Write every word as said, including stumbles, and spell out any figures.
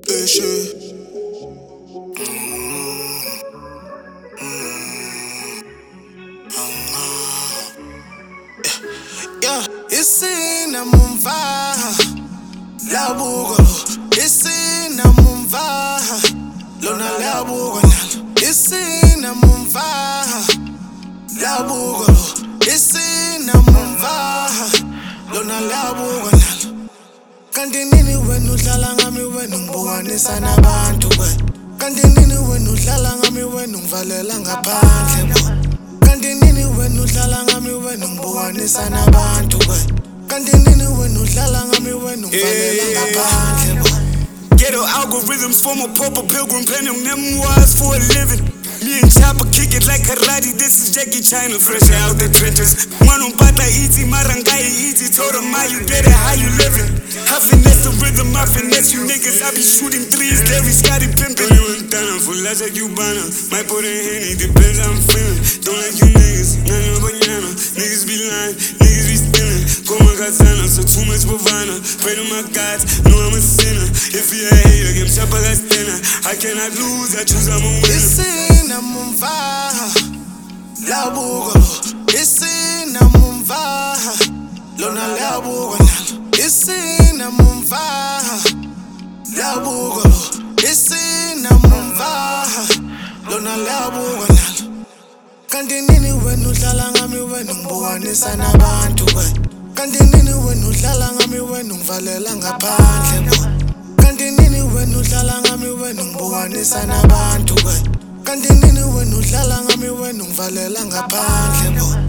Ishe. Yeah, isina mumva labuka lo, isina mumva lona labuka nalo, isina mumva labuka lo, isina mumva lona labuka nalo. Kanti nini wena udlala ngami, wena ungibukanisa nabantu we? Kanti nini wena udlala ngami, wena ungivalela ngaphandle bo? Kanti nini wena udlala ngami, wena ungibukanisa nabantu we? Kanti nini wena udlala ngami, wena ungivalela ngaphandle bo? Ghetto algorithms form a pauper pilgrim, penning memoirs for a living. Me and Chopper kick it like karate, this is Jackie China, fresh out the trenches. Manu bata iti, marangai iti, told him how you get it, how you living. I finesse the rhythm, I finesse you niggas, I be shooting threes, Larry Scotty pimpin'. You ain't done, full like a Cubana, might put a Henny, depends how I'm feeling. Don't like you niggas, none of banana, niggas be lying, niggas be stealing. Como katana, so too much bovana, pray to my gods, know I'm a sinner. If you a hater, give Chopper that dinner. I cannot lose, I choose, I'm a winner. Isina mumva labuka lo, isina mumva lona labuka nalo, isina mumva labuka lo, isina mumva lona labuka nalo. Kanti nini wena udlala ngami, wena ungibukanisa nabantu we? Kanti nini wena udlala ngami, wena ungivalela ngaphandle bo? Kanti nini wena udlala ngami, wena ungibukanisa nabantu we? Kanti nini wena udlala ngami, wena ungivalela ngaphandle bo?